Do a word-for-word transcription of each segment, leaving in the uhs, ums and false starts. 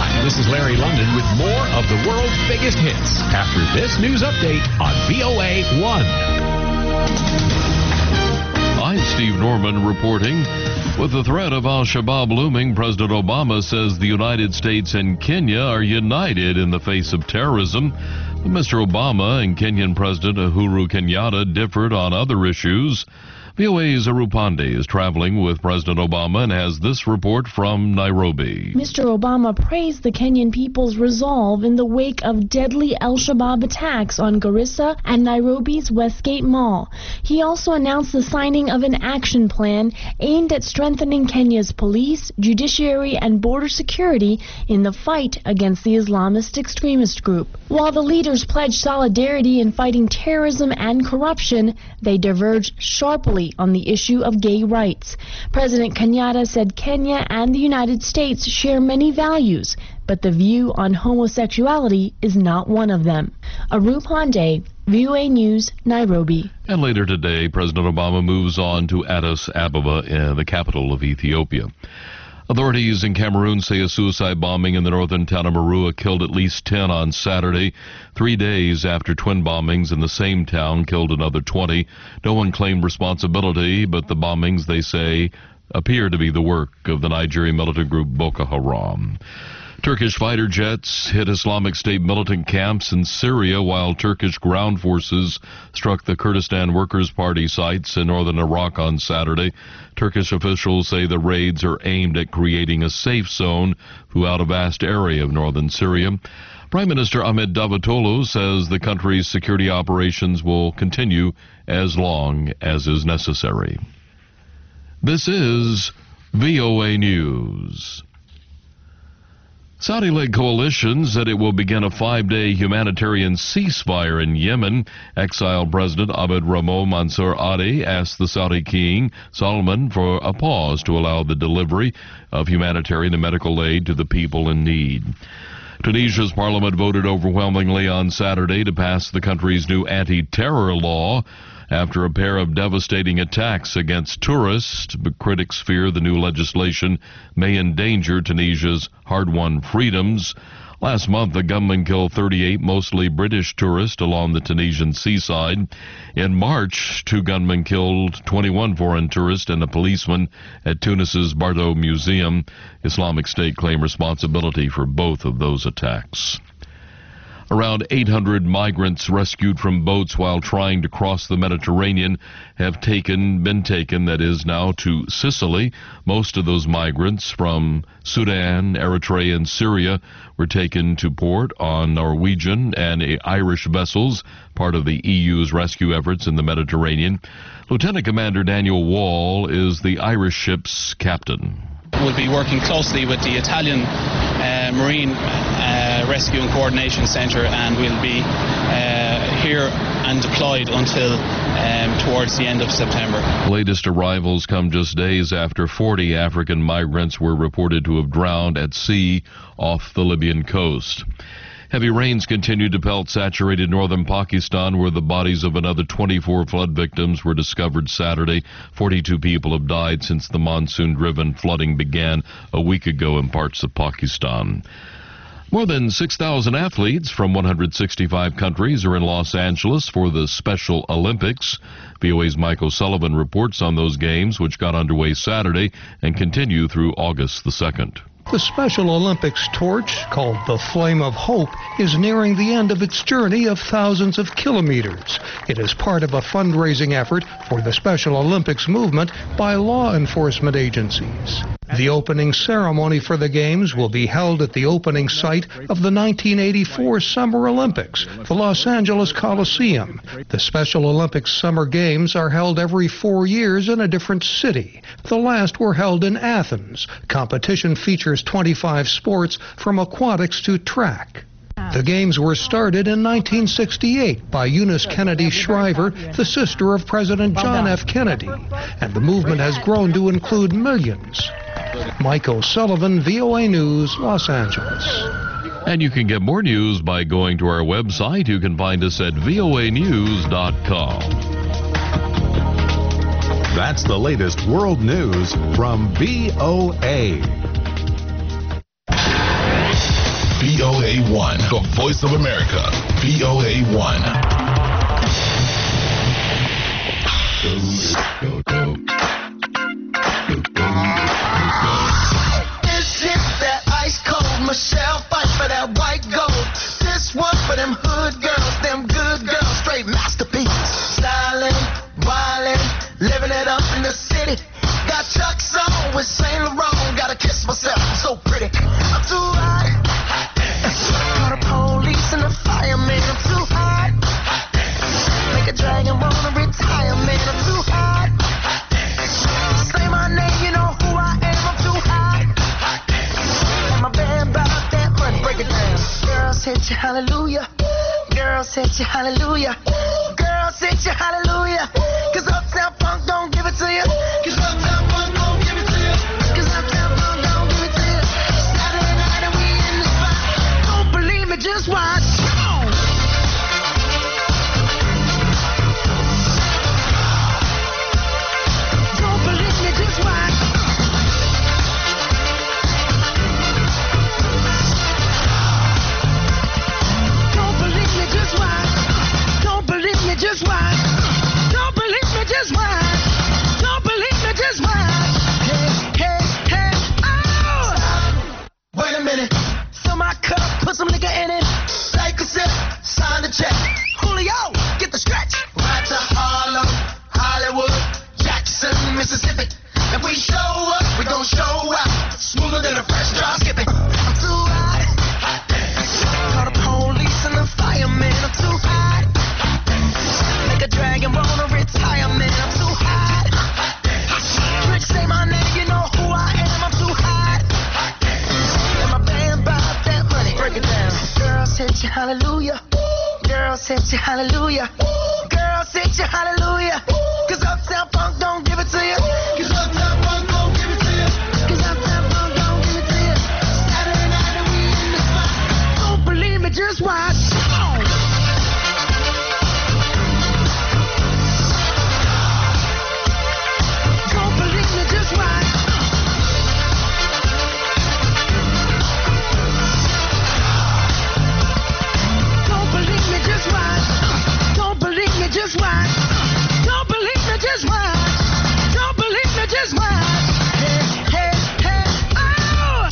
Hi, this is Larry London with more of the world's biggest hits after this news update on V O A one. I'm Steve Norman reporting. With the threat of al-Shabaab looming, President Obama says the United States and Kenya are united in the face of terrorism. But Mister Obama and Kenyan President Uhuru Kenyatta differed on other issues. V O A's Aru Pandey is traveling with President Obama and has this report from Nairobi. Mister Obama praised the Kenyan people's resolve in the wake of deadly al-Shabaab attacks on Garissa and Nairobi's Westgate Mall. He also announced the signing of an action plan aimed at strengthening Kenya's police, judiciary, and border security in the fight against the Islamist extremist group. While the leaders pledged solidarity in fighting terrorism and corruption, they diverged sharply on the issue of gay rights. President Kenyatta said Kenya and the United States share many values, but the view on homosexuality is not one of them. Aru Pandey, V O A News, Nairobi. And later today, President Obama moves on to Addis Ababa, uh, the capital of Ethiopia. Authorities in Cameroon say a suicide bombing in the northern town of Marua killed at least ten on Saturday, three days after twin bombings in the same town killed another twenty. No one claimed responsibility, but the bombings, they say, appear to be the work of the Nigerian militant group Boko Haram. Turkish fighter jets hit Islamic State militant camps in Syria while Turkish ground forces struck the Kurdistan Workers' Party sites in northern Iraq on Saturday. Turkish officials say the raids are aimed at creating a safe zone throughout a vast area of northern Syria. Prime Minister Ahmed Davutoglu says the country's security operations will continue as long as is necessary. This is V O A News. Saudi-led coalition said it will begin a five-day humanitarian ceasefire in Yemen. Exiled President Abd Ramo Mansour Hadi asked the Saudi king, Salman, for a pause to allow the delivery of humanitarian and medical aid to the people in need. Tunisia's parliament voted overwhelmingly on Saturday to pass the country's new anti-terror law after a pair of devastating attacks against tourists. But critics fear the new legislation may endanger Tunisia's hard-won freedoms. Last month, a gunman killed thirty-eight mostly British tourists along the Tunisian seaside. In March, two gunmen killed twenty-one foreign tourists and a policeman at Tunis's Bardo Museum. Islamic State claimed responsibility for both of those attacks. Around eight hundred migrants rescued from boats while trying to cross the Mediterranean have taken, been taken, that is, now to Sicily. Most of those migrants from Sudan, Eritrea, and Syria were taken to port on Norwegian and Irish vessels, part of the E U's rescue efforts in the Mediterranean. Lieutenant Commander Daniel Wall is the Irish ship's captain. We'll be working closely with the Italian uh, Marine uh, Rescue and Coordination Centre, and we'll be uh, here and deployed until um, towards the end of September. Latest arrivals come just days after forty African migrants were reported to have drowned at sea off the Libyan coast. Heavy rains continued to pelt saturated northern Pakistan, where the bodies of another twenty-four flood victims were discovered Saturday. forty-two people have died since the monsoon-driven flooding began a week ago in parts of Pakistan. More than six thousand athletes from one hundred sixty-five countries are in Los Angeles for the Special Olympics. V O A's Mike O'Sullivan reports on those games, which got underway Saturday and continue through August the second. The Special Olympics torch, called the Flame of Hope, is nearing the end of its journey of thousands of kilometers. It is part of a fundraising effort for the Special Olympics movement by law enforcement agencies. The opening ceremony for the Games will be held at the opening site of the nineteen eighty-four Summer Olympics, the Los Angeles Coliseum. The Special Olympics Summer Games are held every four years in a different city. The last were held in Athens. Competition features twenty-five sports from aquatics to track. The Games were started in nineteen sixty-eight by Eunice Kennedy Shriver, the sister of President John F. Kennedy, and the movement has grown to include millions. Mike O'Sullivan, V O A News, Los Angeles. And you can get more news by going to our website. You can find us at V O A news dot com. That's the latest world news from V O A. O A one, the voice of America. V O A one. This hit that ice cold Michelle fight for that white gold. This one for them hood girls, them good girls, straight masterpiece. Styling, wildin', living it up in the city. Got Chuck's on with Saint Laurent. Gotta kiss myself, I'm so pretty. I'm too hot. Call the police and the fireman. I'm too hot. Make a dragon wanna retire, man. I'm too hot. Say my name, you know who I am. I'm too hot. And my band bought that money. Break it down. Girls hit you, hallelujah. Girls hit you, hallelujah. Girls hit you, hallelujah. Cause Uptown Funk don't give it to you. Cause Uptown Funk don't give it to you. Cause Uptown Funk don't give it to you. Saturday night and we in the spot. Don't believe me, just watch. Come on. Don't believe me, just watch. Don't believe me, just watch. Don't believe me, just watch. Don't believe me, just watch. Don't believe me, just watch. Hey, hey, hey, oh! Wait a minute. Fill my cup, put some nigga in it. Take a sip, sign the check. Julio, get the stretch. Right to Harlem, Hollywood, Jackson, Mississippi. If we show up, we gon' show out. Smoother than a fresh drop skipping. I'm too hot. Call the police and the fireman. I'm too hot. Make a dragon wanna retire, man. I'm too hot. Trick, say my name, you know who I am. I'm too hot. And my band bought that money. Break it down. Girls hit you, hallelujah. Girls hit you, hallelujah. Girls hit you, hallelujah. Cause Uptown Funk don't give it to you. Cause Uptown Funk don't give it to you. Cause Uptown Funk don't give it to you. Saturday night and we in the spot. Don't believe me, just watch. Come on. Don't believe me, just watch. Don't believe me, just watch. Don't believe me, just watch. Don't believe me, just watch. Don't believe me, just watch. Hey, hey, hey, oh!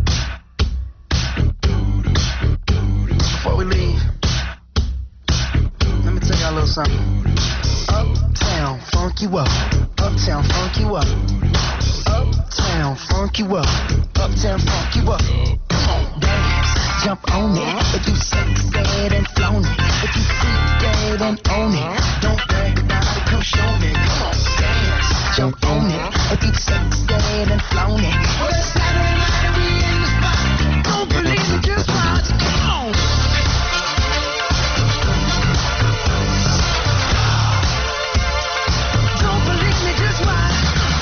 Before we leave, let me tell y'all a little something. Uptown, funk you up. Uptown, funk you up. Uptown, funk you up. Uptown, funk you up. Come on, dance, jump on it. If you sexed and flown it. If you freak dead and own it. Don't brag about it, come show me. Come on, dance, jump on it. If you sexed and flown it. Well, it's Saturday night and we in the spot. Don't believe me, just watch. Come on. Don't believe me, just watch.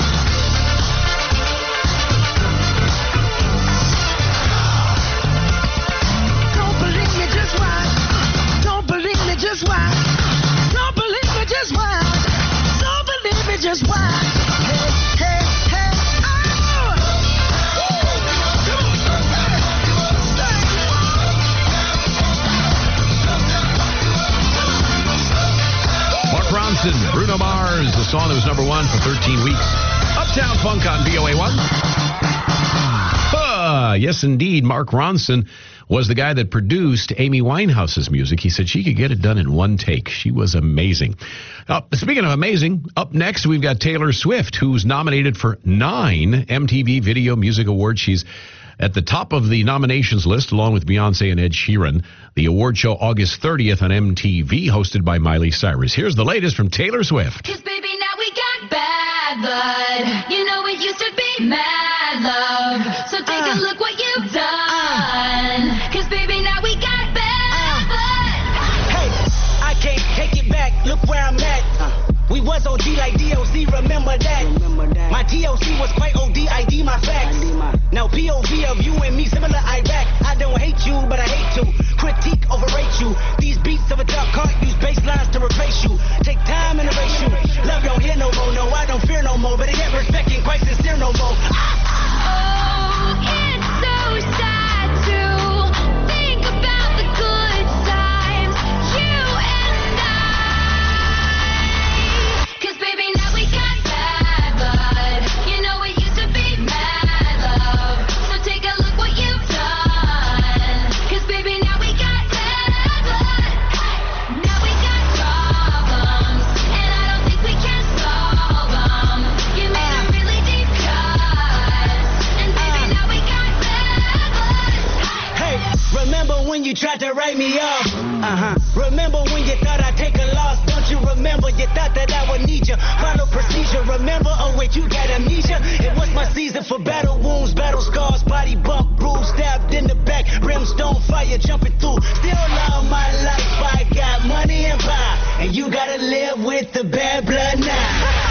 Don't believe me, just watch. Don't believe me, just watch. Don't believe me, just watch. Don't believe me, just watch. Hey, hey, hey, oh! Mark Ronson, Bruno Mars, the song that was number one for thirteen weeks. Uptown Funk on V O A one. Ah, yes, indeed. Mark Ronson was the guy that produced Amy Winehouse's music. He said she could get it done in one take. She was amazing. Uh, speaking of amazing, up next we've got Taylor Swift, who's nominated for nine M T V Video Music Awards. She's at the top of the nominations list, along with Beyonce and Ed Sheeran. The award show August thirtieth on M T V, hosted by Miley Cyrus. Here's the latest from Taylor Swift. 'Cause baby, now we got bad blood. You know it used to be mad love. So take uh, a look what you've done. Uh, 'Cause baby, now we got bad uh, blood. Hey, I can't take it back. Look where I'm at. Uh, we was O G like D O C, remember that. Remember that. My D O C was quite O D, I D my facts. I D my... Now P O V of you and me, similar Iraq. I don't hate you, but I hate to critique, overrate you. These beats of a dark can't use bass lines to replace you. Take time and erase you. Love don't hear no more, no, I don't fear no more. But I get respect and quite sincere no more. Oh, it's so sad to think when you tried to write me off. Uh-huh. Remember when you thought I'd take a loss? Don't you remember? You thought that I would need you. Follow procedure. Remember? Oh wait, you got amnesia. It was my season for battle wounds, battle scars, body bump, bruise, stabbed in the back, brimstone fire jumping through. Still love my life. I got money and power, and you gotta live with the bad blood now.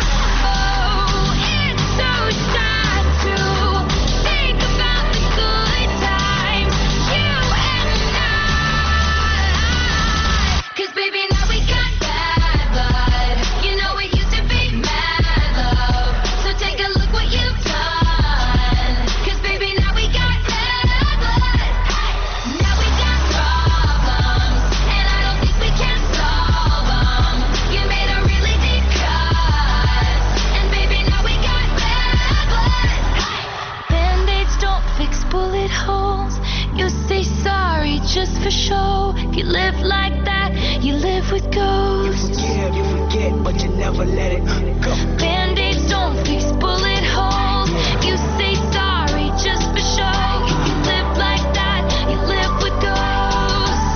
Just for show, if you live like that, you live with ghosts. You forgive, you forget, but you never let it go. Band-aids don't fix bullet holes. You say sorry just for show. If you live like that, you live with ghosts.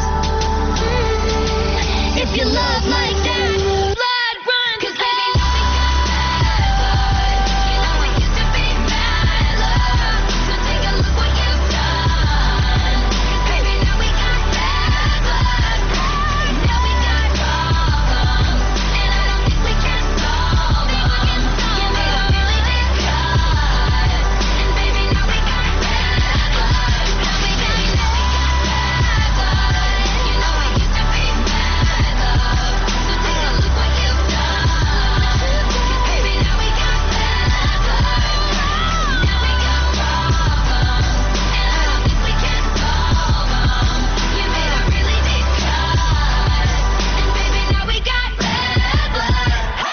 Mm. If you love like that, blood run. 'Cause baby, now we got bad blood. You know we used to be mad love. So take a look what you've done. 'Cause baby, now we got bad blood. Now we got problems, and I don't think we can solve them. You made a really big cut, and baby, now we got bad blood. Now we got, now we got bad blood. You know we used to be mad love. So take a look what you've done. 'Cause baby, now we got bad blood. Now we got problems, and I don't think we can solve them. You made a really big cut, and baby, now we got bad blood.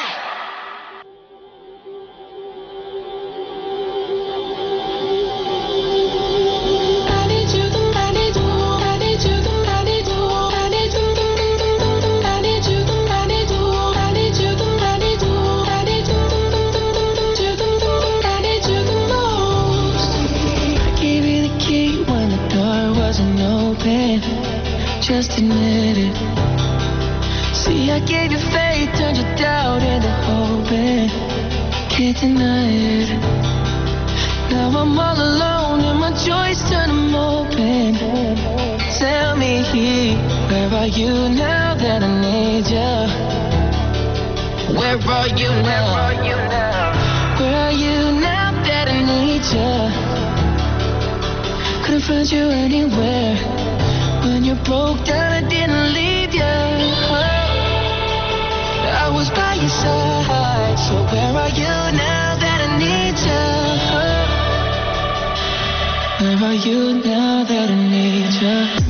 I need you, I need you, I need you, I need you, I need you, I need you, I need you, I need you, I need you, I need you, I need you the most. I gave you the key when the door wasn't open. Just admit it. See, I gave you faith, turned your doubt into hope. Can't deny it. Now I'm all alone and my joys turn them open. Tell me, where are you now that I need you? Where are you now? Where are you now that I need you? Couldn't find you anywhere. When you broke down, I didn't leave you. I was by your side. So where are you now that I need you? Where are you now that I need you?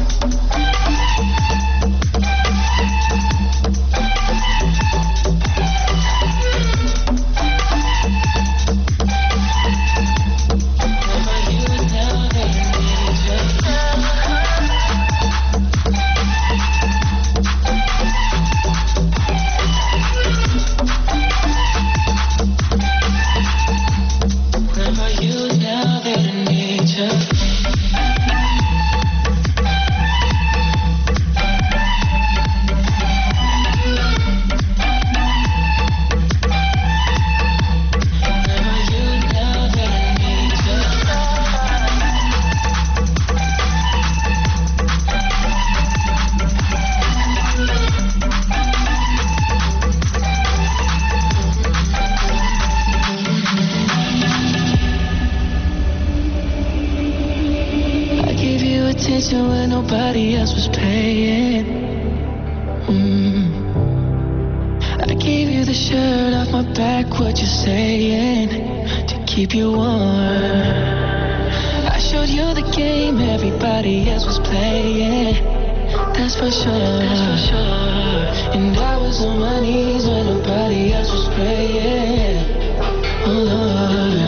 attention when nobody else was paying. Mm. I gave you the shirt off my back, what you saying, to keep you warm. I showed you the game everybody else was playing. That's for sure, that's for sure. And I was on my knees when nobody else was praying. Oh Lord.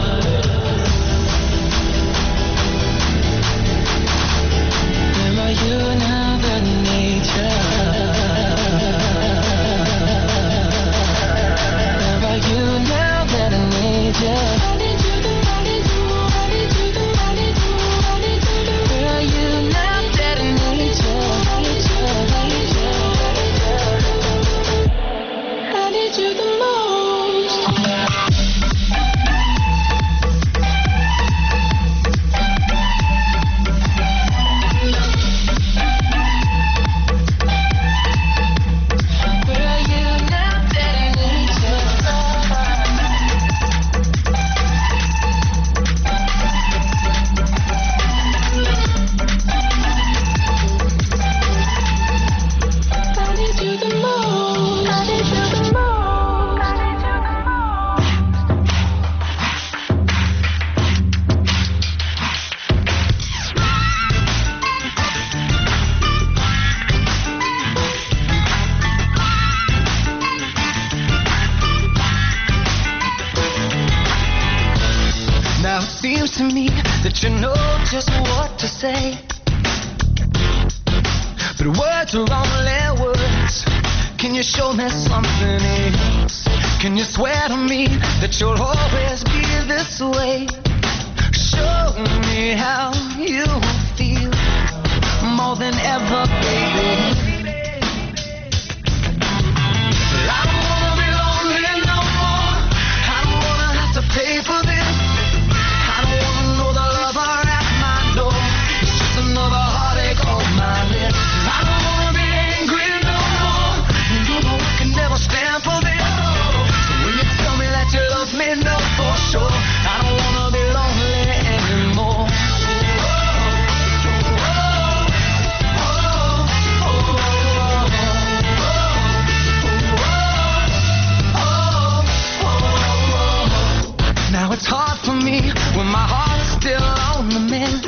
Where are you now that I need you? Where are you now that I need you? I need you, I need you, I need you, I need you, I need you. Where are you now that I need you? say. But words are only words. Can you show me something else? Can you swear to me that you'll always be this way? Show me how you feel more than ever, baby. I don't wanna be lonely no more. I don't wanna have to pay for this. I don't wanna know the lover at my door. It's just another heartache on my list. I don't wanna be angry no more. You know I can never stand for this. So when you tell me that you love me, no for sure. I don't wanna be lonely anymore. Now it's hard for me when my heart's still on the mend.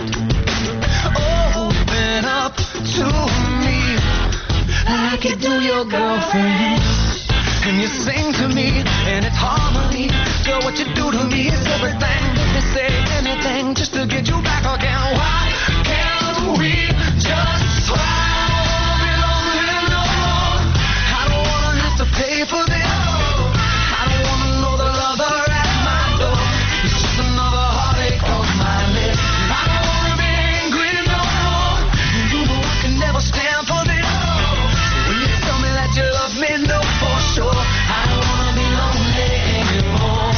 Open up to me like you do your girlfriend. And you sing to me and it's harmony. Girl, what you do to me is everything. Let me say anything just to get you back again. Why can't we just try? I don't wanna be lonely no more. I don't wanna have to pay for this. I don't wanna know the lover at my door. It's just another heartache on my list. I don't wanna be angry no more. You know I can never stand for this. When you tell me that you love me, no for sure. I don't wanna be lonely anymore.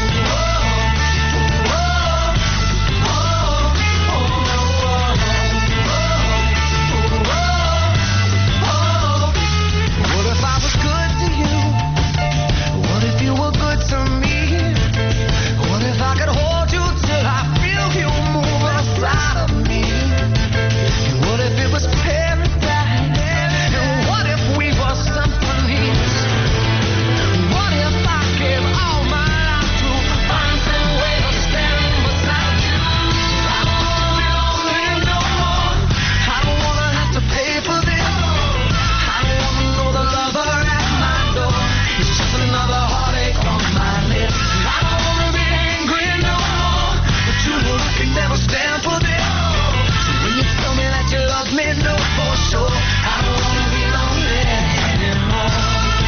What if I was good to you? What if you were good to me? What if I could hold you till I feel you move inside of me? And what if it was paradise? And what if we were symphonies? What if I gave all my life to find some way to stand beside you? I don't wanna be lonely no more. I don't wanna have to pay for this. I don't wanna know the lover at my door. It's just another heartache on my list. I don't wanna be angry no more. But you know I can never stand for this. So when you tell me that you love me, no for sure. I don't wanna be lonely anymore.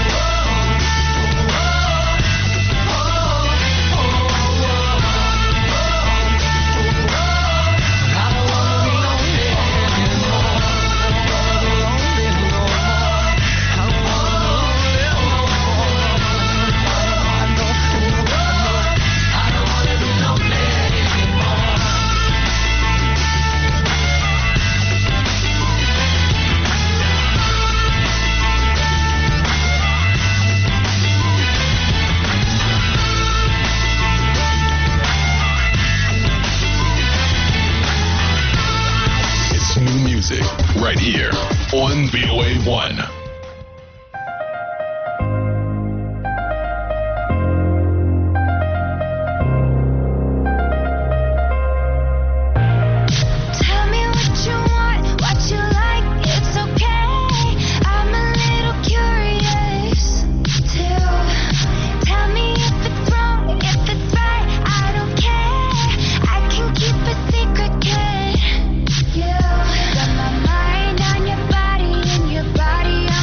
I don't wanna be lonely anymore. Lonely no more. I don't wanna be lonely no more. I know, I know, I don't wanna be lonely anymore. It's new music right here on V O A one. Tell me what you want, what you like, it's okay. I'm a little curious too. Tell me if it's wrong, if it's right, I don't care. I can keep a secret, kid. You got my mind on your body and your body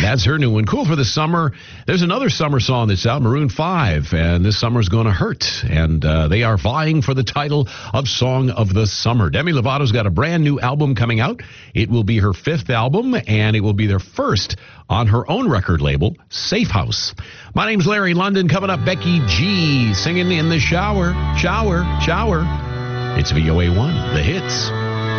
That's her new one. Cool for the summer. There's another summer song that's out, Maroon five, and this summer's going to hurt. And uh, they are vying for the title of Song of the Summer. Demi Lovato's got a brand new album coming out. It will be her fifth album, and it will be their first on her own record label, Safe House. My name's Larry London. Coming up, Becky G singing in the shower, shower, shower. It's V O A one, the hits.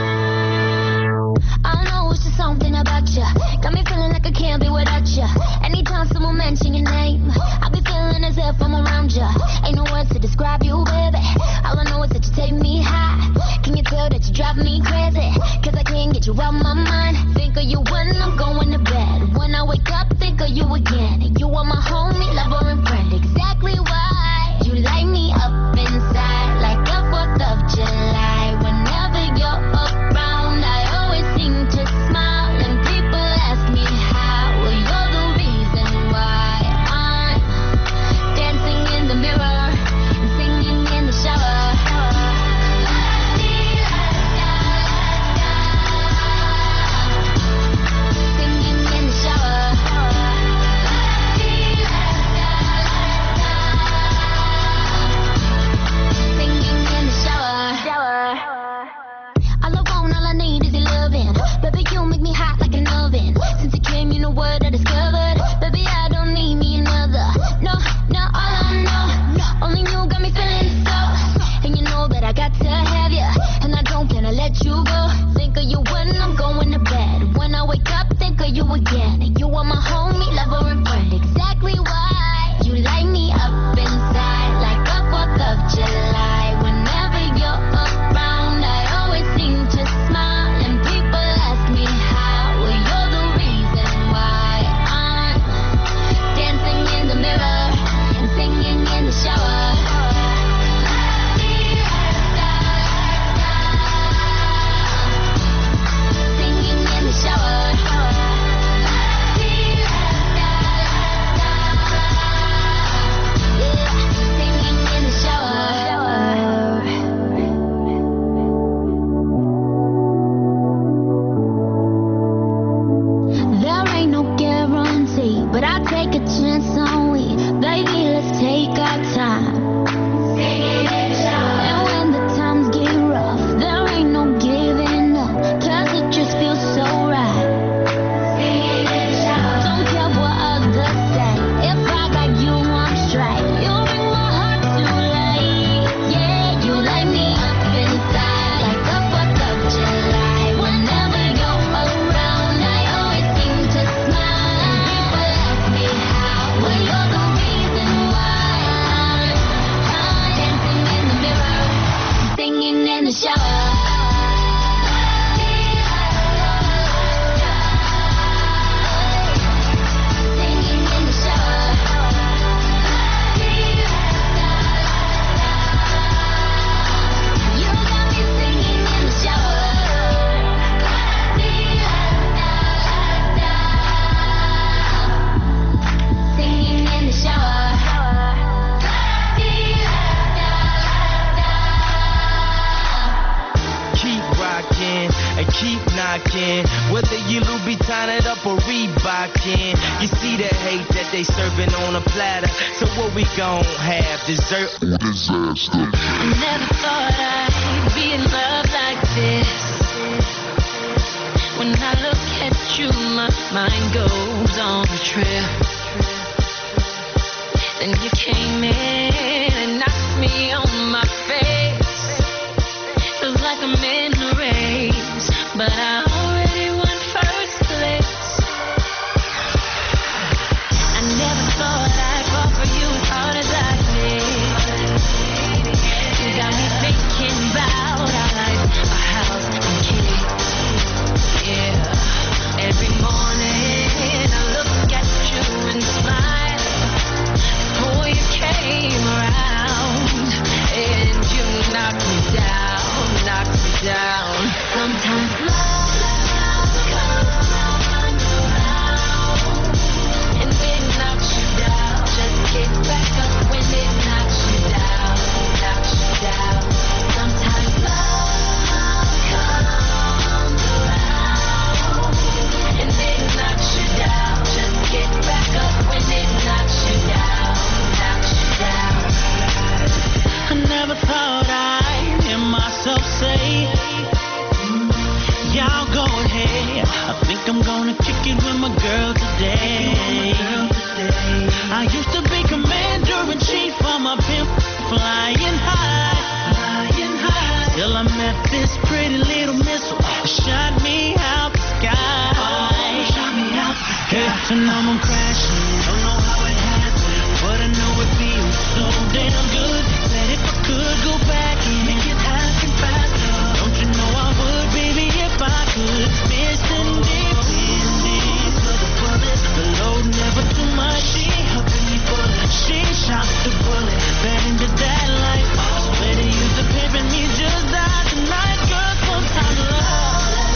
I know it's just something about you. Got me feeling like I can't be without you. Anytime someone mention your name, I'll be feeling as if I'm around you. Ain't no words to describe you, baby. All I know is that you take me high. Can you tell that you drive me crazy? Cause I can't get you out my mind. Think of you when I'm going to bed. When I wake up, think of you again. You are my homie, lover, and friend. Exactly why you light me up inside like a fourth of July. Whenever you're around, I always seem to smile, and people ask me how. Well, you're the reason why I'm dancing in the mirror and singing in the shower. Singing in the shower. Singing in the shower. All I want, all I need is your loving. Baby, you make me hot like an oven. Since you came, you know what I discovered. Baby, I don't need me another. No, no, all I know, only you got me feeling so. And you know that I got to have you, and I don't plan to let you go. Think of you when I'm going to bed. When I wake up, think of you again. You are my homie, lover, and friend. Exactly why you light me up inside like a fourth of July. Whenever you're around, I always seem to smile, and people ask me how. Well, you're the reason why I'm dancing in the mirror and singing in the shower. Singing in the shower. Singing in the shower. There ain't no guarantee, but I take a chance on we. Baby, let's take our time. And when the times get rough, there ain't no giving up, cause it just feels so right. Don't care what others say, if I got you, I'm straight. You bring my heart to life. Yeah, you light me up inside like a fourth of July. Whenever you're around, I always seem to smile, and people ask me how. Well, you're the reason why I'm, I'm dancing in the mirror, singing in the shower. Singing in the shower. You got me singing in the shower. Singing in the shower. Keep rocking and keep knocking. Whether you Louboutin it up or Reebokin, you see the hate that they serving on a platter. So what we gon' have? Dessert or disaster? I never thought I'd be in love like this. When I look at you, my mind goes on a trip. Then you came in and knocked me on my face. Feels like I'm in a race, but I already won first place. I never thought I'd fall for you as hard as I did. You got me thinking about our life, our house, and kids. Yeah, every morning I'm gonna kick it with my girl today. I used to be commander-in-chief of my pimp, flying high, flying high. Till I met this pretty little missile, shot me out the sky. Oh, shot me out the sky. Hey, so now I'm crashing, don't know how it happened, but I know it feels so damn good. That if I could go back and make it happen faster, don't you know I would, baby, if I could. Missing deep in deep to the bullet, the load never too much. She helping me bullet, she shot the bullet, back into that life. So better use the pimp and me just die tonight, girl. Sometimes love.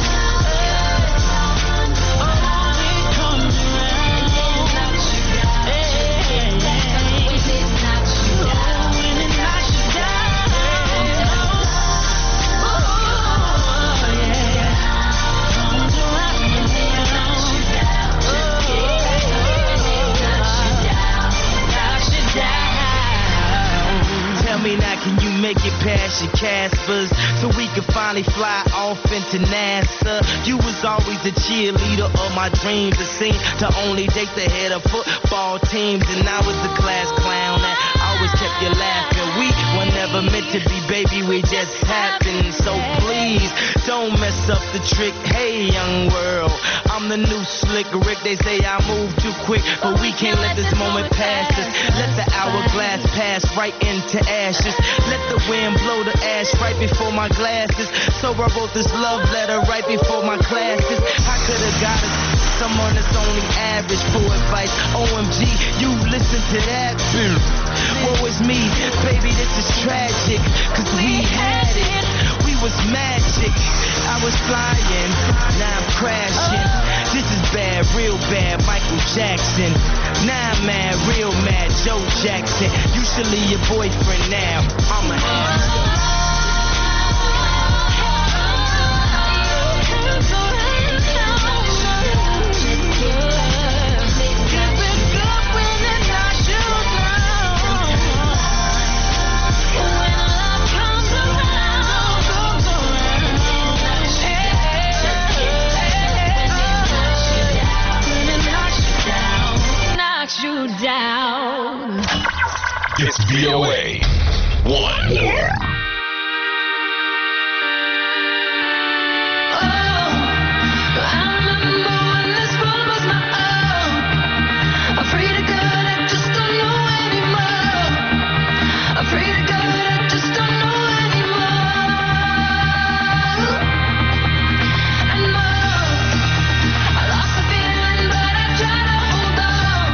Me now, can you make it past your Caspers so we can finally fly off into NASA? You was always the cheerleader of my dreams. It seemed to only date the head of football teams, and I was the class clown that always kept you laughing. We were never meant to be, baby, we just happened. So please don't mess up the trick. Hey, young world, I'm the new slick Rick. They say I move too quick, but we can't let this moment pass us. Let the hourglass pass right into ash. Let the wind blow the ash right before my glasses. So I wrote this love letter right before my classes. I could have got us someone that's only average for advice. O M G, you listen to that. Woe is me, baby, this is tragic. Cause we had it, we was magic. I was flying, now I'm crashing. This is bad, real bad, Michael Jackson. Now I'm mad, real mad, Joe Jackson. You should leave your boyfriend now. I'm a you down. It's V O A one. Yeah.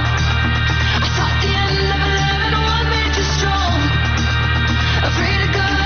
Afraid of God.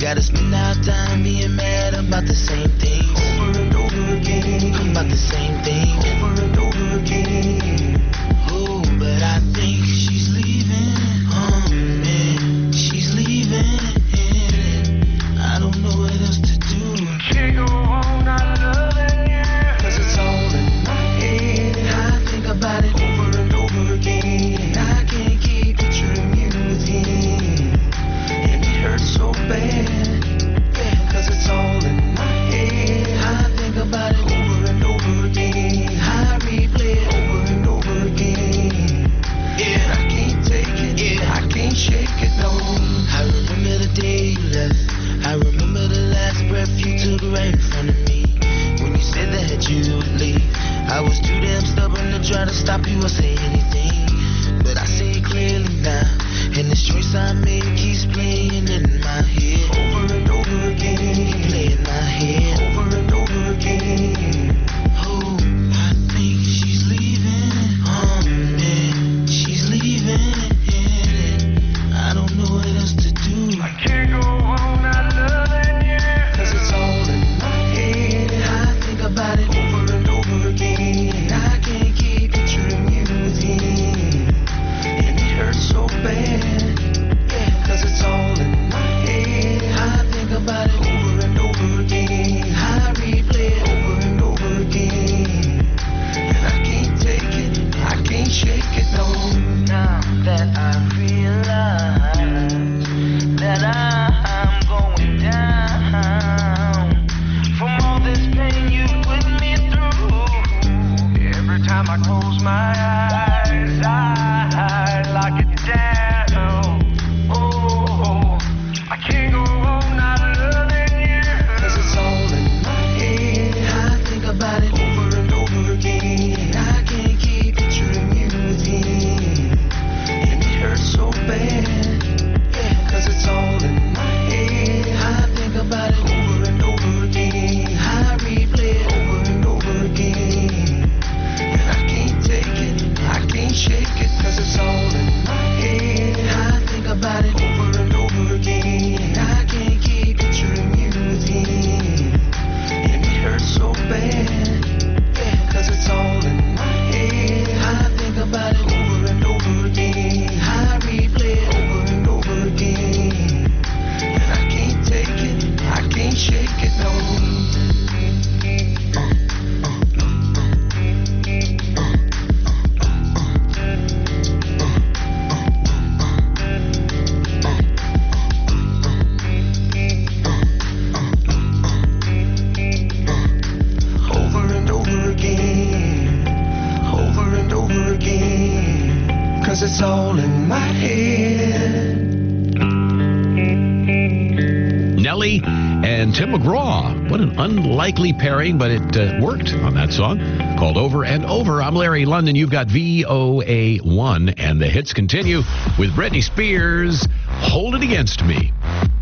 gotta spend our time being mad about the same things over and over again. About the same thing over and over again. Oh, but I think she's leaving. Oh man, she's leaving. I don't know what else to do. Can't go on not loving you. Cause it's all in my head. I think about it over and over again. I can't keep picturing you with him. And it hurts so bad. Yeah, cause it's all in my head. I think about it over and over again. I replay it over and over again. Yeah, I can't take it. Yeah, I can't shake it, no. I remember the day you left. I remember the last breath you took right in front of me. When you said that you would leave, I was too damn stubborn to try to stop you or say anything. But I see it clearly now, and this choice I made keeps playing in my head over and over again. Play in my head over and over again. Oh, I think she's leaving. Oh man, she's leaving. I don't know what else to do. I can't go on not loving you. Cause it's all in my head. I think about it over and over again. I can't keep picturing you with him. And it hurts so bad. Yeah, cause it's all in my head. I think about it over and over again. I replay it over and over again. And I can't take it, I can't shake it, no. Now that I realize that I'm going down from all this pain you put me through. Every time I close my eyes, I lock it down. Oh, I can't go on not loving you. Cause it's all in my head. I think about it over and over again. I can't keep picturing you with him. And it hurts so bad. Yeah, cause it's all in my head. I think about it over and over again. I replay it over and over again. And I can't take it, I can't shake it. Cause it's all in my head. I think about it over and over again. I can't keep picturing you with him. And it hurts so bad. Yeah, cause it's all in my head. I think about it over and over again. I replay it over and over again. And I can't take it, I can't shake it, no. Over and over again, over and over again, cause it's all in my head. Nelly and Tim McGraw. What an unlikely pairing, but it uh, worked on that song called Over and Over. I'm Larry London. You've got V O A one, and the hits continue with Britney Spears, Hold It Against Me.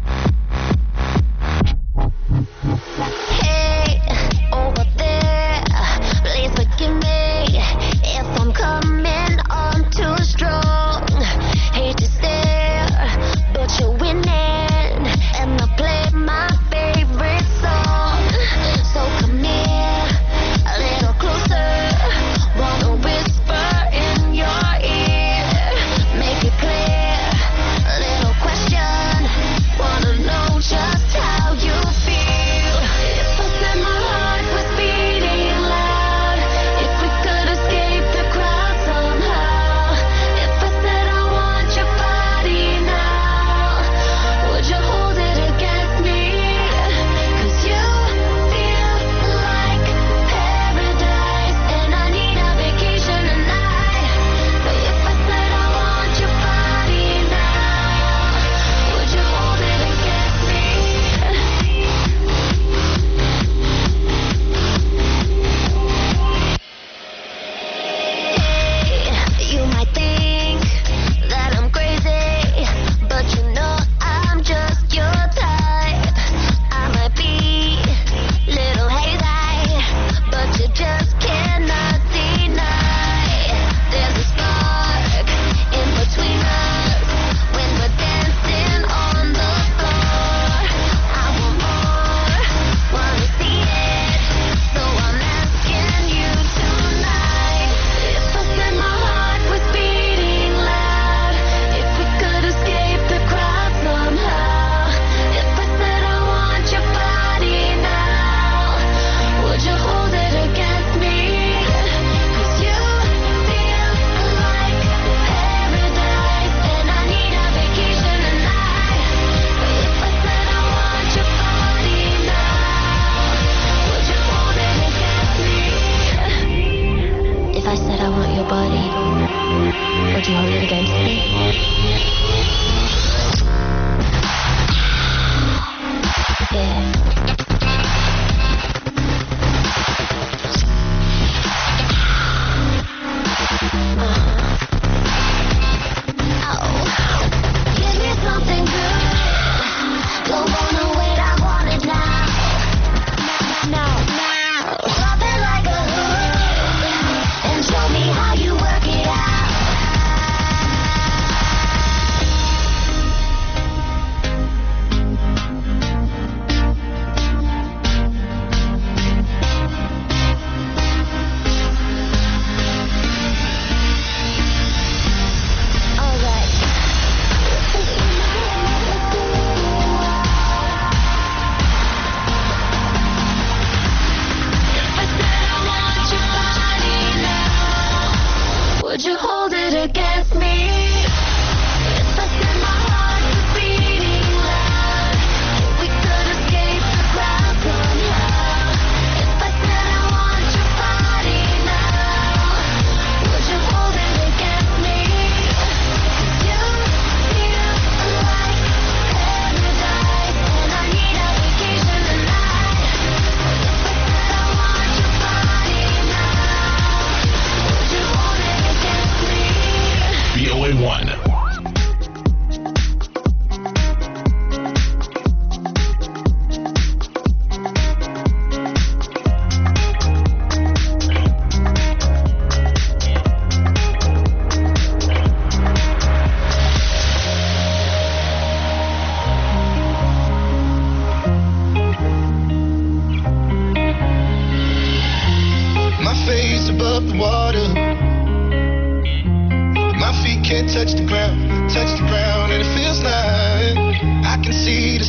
Hey, over there, please forgive me if I'm coming on too strong. Hate to stare, but you're winning, and I play my favorite song. So come here, a little closer, wanna whisper in your ear, make it clear, a little question.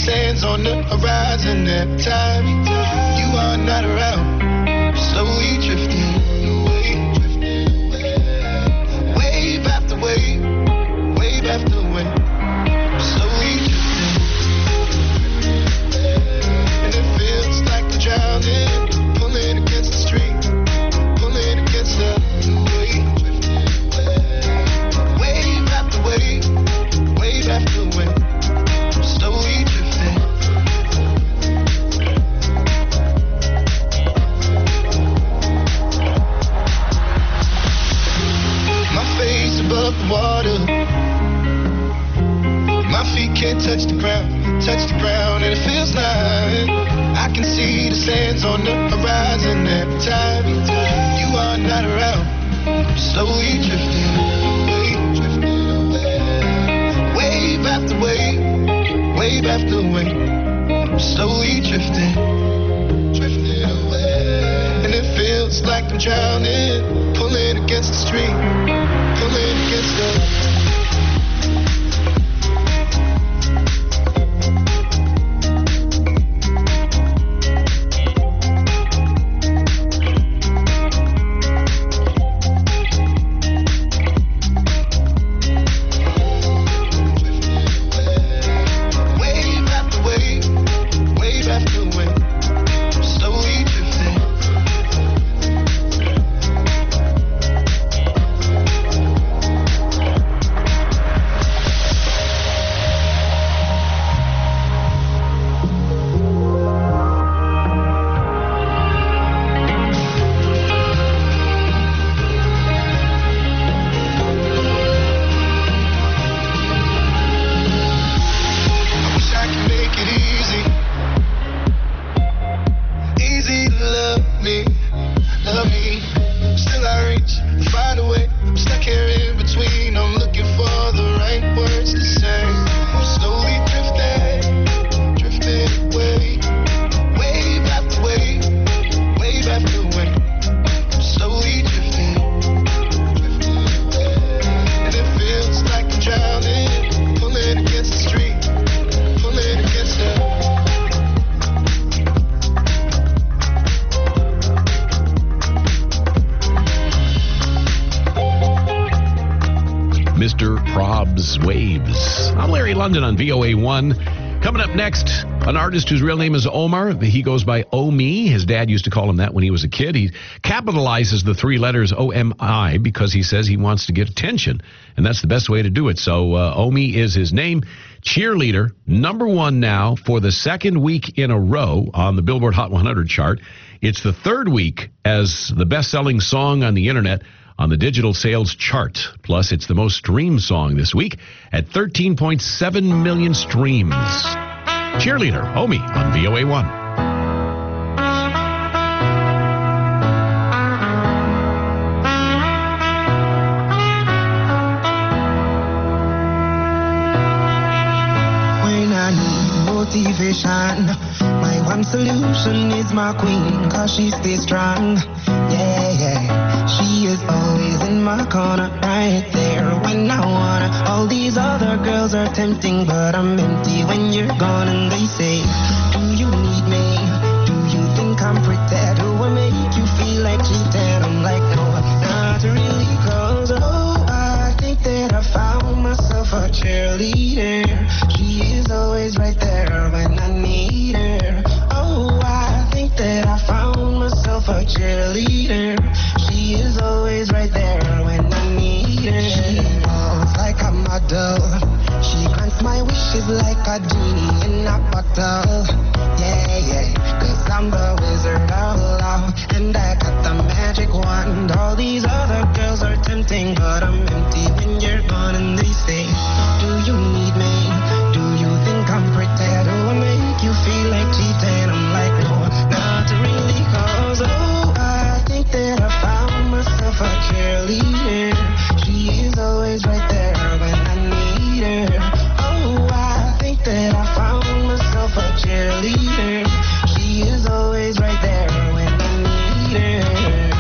sands on the horizon. Every time you are not around, slowly drifting away. Wave after wave, wave after wave, slowly drifting. And it feels like I'm drowning, pulling against the stream, pulling against the wave. Wave after wave, wave after wave, slowly drifting. My face above the water, my feet can't touch the ground, touch the ground, and it feels like I can see the sands on the horizon. Every time you are not around, slowly drifting away, drifting away. Wave after wave, wave after wave, slowly drifting, drifting away. And it feels like I'm drowning, pulling against the stream, pulling against the. Mister Probs Waves. I'm Larry London on V O A one. Coming up next, an artist whose real name is Omar. He goes by Omi. His dad used to call him that when he was a kid. He capitalizes the three letters O M I because he says he wants to get attention, and that's the best way to do it. So uh, Omi is his name. Cheerleader, number one now for the second week in a row on the Billboard Hot one hundred chart. It's the third week as the best-selling song on the internet on the digital sales chart. Plus, it's the most streamed song this week at thirteen point seven million streams. Cheerleader, Omi on V O A one. When I need motivation, my one solution is my queen, cause she stays strong. Yeah, yeah. She is always in my corner, right there when I wanna. All these other girls are tempting, but I'm empty when you're gone. And they say, do you need me? Do you think I'm pretty? Do I make you feel like cheating? I'm like, no, not really, cause oh, I think that I found myself a cheerleader. She is always right there when I need her. Oh, I think that I found myself a cheerleader. She is always right there when I need her. She walks like a model. She grants my wishes like a genie in a bottle. Yeah, yeah, cause I'm the wizard of love, and I got the magic wand. All these other girls are tempting, but I'm empty when you're gone. And they say, do you need me? Do you think I'm pretty? Do I make you feel like cheating? I'm like, no, not really, cause oh, I think that I found myself a cheerleader. She is always right there when I need her. Oh, I think that I found myself a cheerleader. She is always right there when I need her.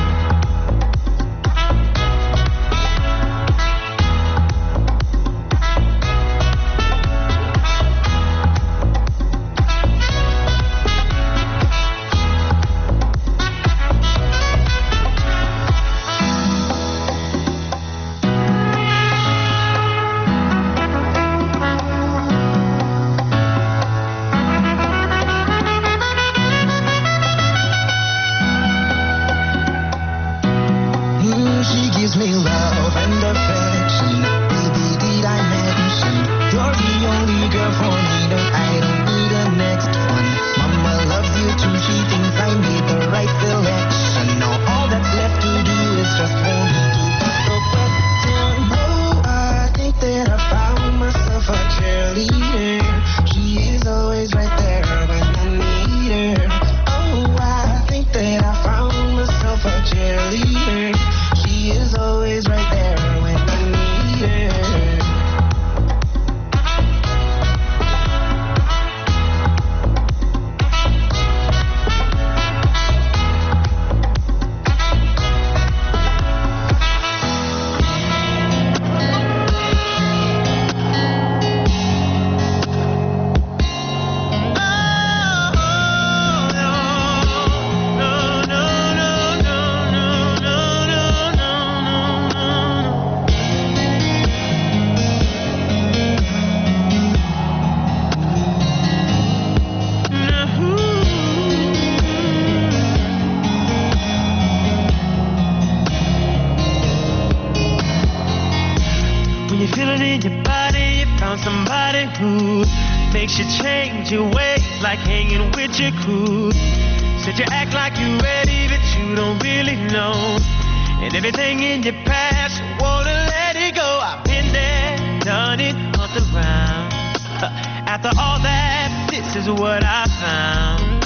makes you change your ways, like hanging with your crew. Said you act like you ready, but you don't really know. And everything in your past, you wanna let it go. I've been there, done it, humped around. After all that, this is what I found.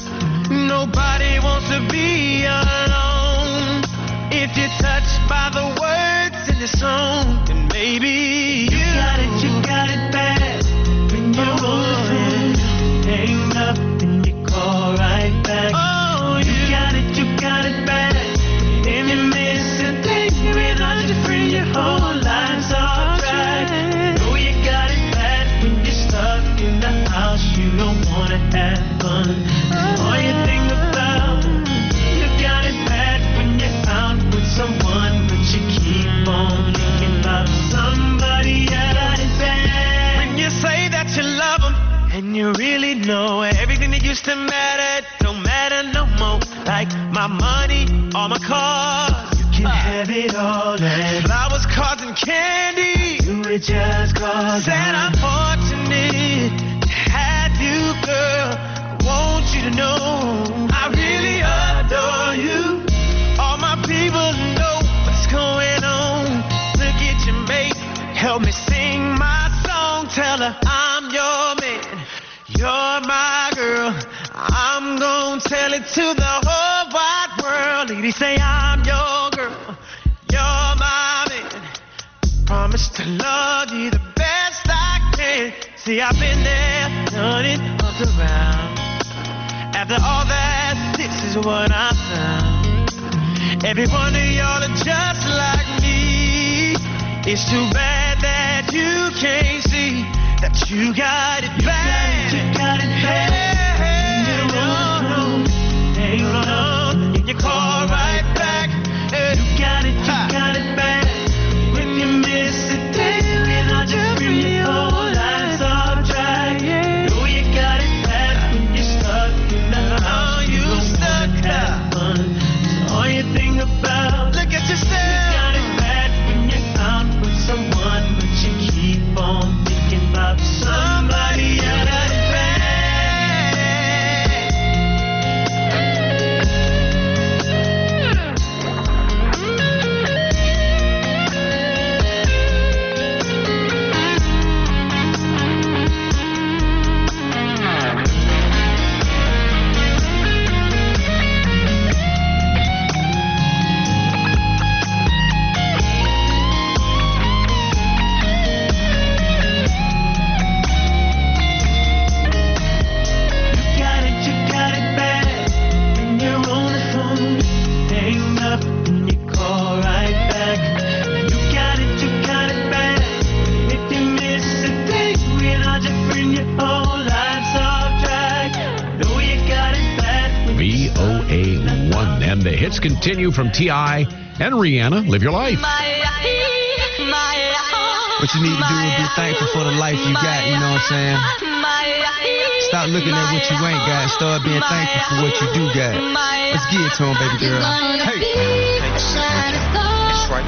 Nobody wants to be alone. If you're touched by the words in the song, then maybe you, you got it, you got it bad. When you're rolling, hang up and you call right back. Oh, you got it, you got it bad. If you miss a thing, without your friend, your whole life's off track. Know you got it bad when you're stuck in the house, you don't wanna have fun. All you think about, you got it bad when you're out with someone, but you keep on thinking about somebody else. When you say that you love them, and you really know everything that used to matter don't matter no more. Like my money, all my cars, you can have it all. And flowers, cards, and candy, you would just cause. Said I'm fortunate to have you, girl. Want you to know I really adore you. All my people know what's going on. Look at your mate, help me sing my song. Tell her I'm your man, you're my girl. I'm gonna tell it to the whole wide world. Ladies say I'm your girl, you're my man. Promise to love you the best I can. See, I've been there, done it, up around. After all that, this is what I found. Every one of y'all are just like me. It's too bad that you can't see that you got it bad. You got it bad. You run home, you run up, and you call right back. You got it, you got it bad. When you miss a day, without your friend, your whole life's off track. Know you got it bad when you're stuck in the house. You stuck have fun. All you think about, look at yourself. You got it bad when you're out with someone, but you keep on thinking about somebody else. And the hits continue from T I and Rihanna. Live your life. What you need to do is be thankful for the life you got, you know what I'm saying? Stop looking at what you ain't got. Start being thankful for what you do got. Let's get it to him, baby girl. Hey. That's right.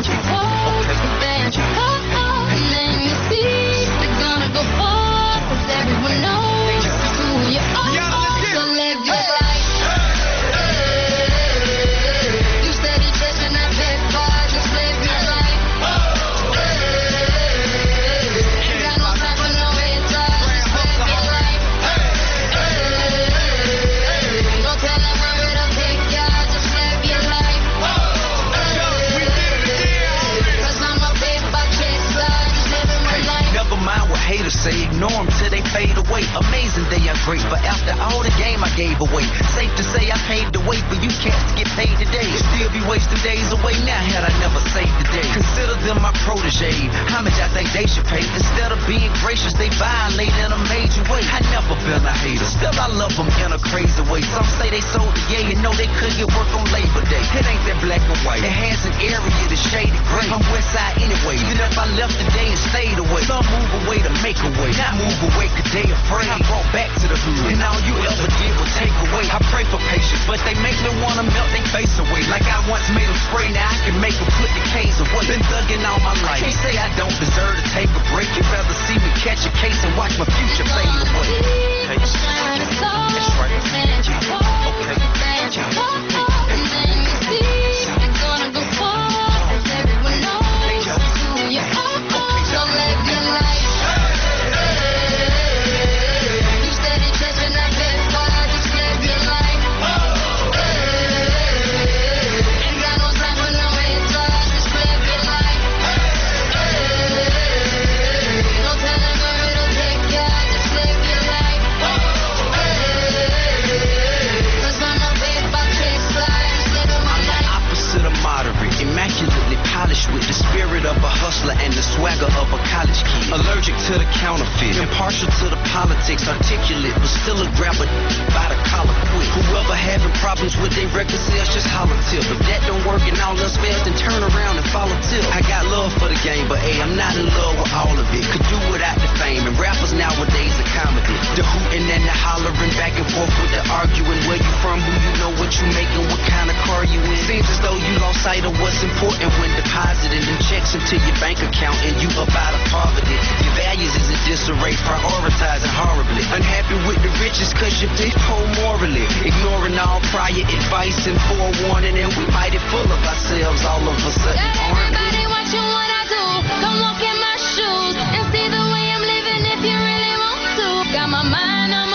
Say ignore them till they fade away. Amazing they are great, but after all the game I gave away. Safe to say I paid the way for you cats to get paid today. Still be wasting days away now had I never saved the day. Consider them my protege. How much I think they should pay? Instead of being gracious, they violate in a major way. I never been a hater, still I love them in a crazy way. Some say they sold the yeah, you know they could get work on Labor Day. It ain't that black and white. It has an area that's shaded gray. I'm west side anyway. Even if I left today and stayed away, some move away to make a way. Not move away cause they afraid. I brought back to the hood, and all you ever did was take away. I pray for patience, but they make me wanna melt their face away. Like I once made them spray, now I can make them put the K's away. Been thugging all my life. Can't say I don't deserve to take a break. You'd rather see me catch a case and watch my future fade away. articulate, but still a grabber by the collar quick. Whoever having problems with their record sales, just holler tip. If that don't work and all else fails, then turn around and follow tip. I got love for the game, but hey, I'm not in love with all of it. Could do without the fame, and rappers nowadays are comedy. The hooting and the hollering, back and forth with the arguing. Where you from, who you know, what you making, what kind of car you in. Seems as though you lost sight of what's important when depositing them checks into your bank account and you up out of poverty. Your values is in disarray, prioritizing horribly. Unhappy with the riches cause you're big poor morally. Ignoring all prior advice and forewarning, and we mighty full of ourselves all of a sudden. Tell everybody what you wanna do. Come walk in my shoes and see the way I'm living if you really want to. Got my mind on